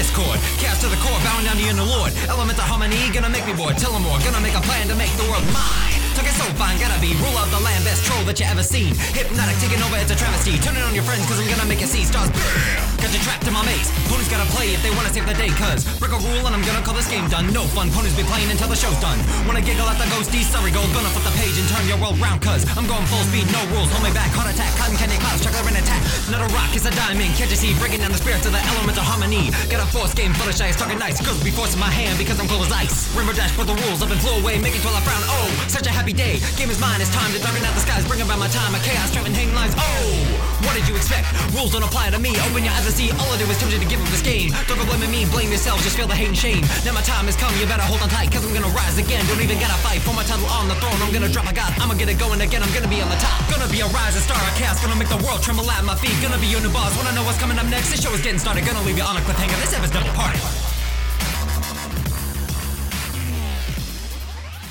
discord. Chaos to the core, bowing down to you and the Lord. Element of harmony, gonna make me bored. Tell 'em more, gonna make a plan to make the world mine. Took it so fine, gotta be rule of the land, best troll that you ever seen. Hypnotic, taking over, it's a travesty. Turn it on your friends, cause I'm gonna make you see stars. Got you trapped in my maze. Ponies gotta play if they wanna save the day, cause break a rule and I'm gonna call this game done. No fun, ponies be playing until the show's done. Wanna giggle at the ghosties, sorry gold, gonna flip the page and turn your world round, cause I'm going full speed, no rules, hold me back. Heart attack, cotton candy clouds, chocolate rain attack. Not a rock, it's a diamond, can't you see? Breaking down the spirits of the elements of harmony. Got a force game full of shy, talking nice. Girls be forcing my hand because I'm cold as ice. Rainbow dash for the rules, up and flew away, making twirl I frown. Oh, such a happy day, game is mine, it's time to darken out the skies. Bring about my time, a chaos, trapping hang lines. Oh, what did you expect? Rules don't apply to me, open your eyes and see. All I do is tempted to give up this game. Don't go blaming me, blame yourself, just feel the hate and shame. Now my time has come, you better hold on tight, cause I'm gonna rise again. Don't even gotta fight for my title on the throne. I'm gonna drop my god, I'ma get it going again. I'm gonna be on the top, gonna be a rising star, a chaos, gonna make the world tremble at my feet. Gonna be your new boss, wanna know what's coming up next? This show is getting started, gonna leave you on a cliffhanger. This episode's double party.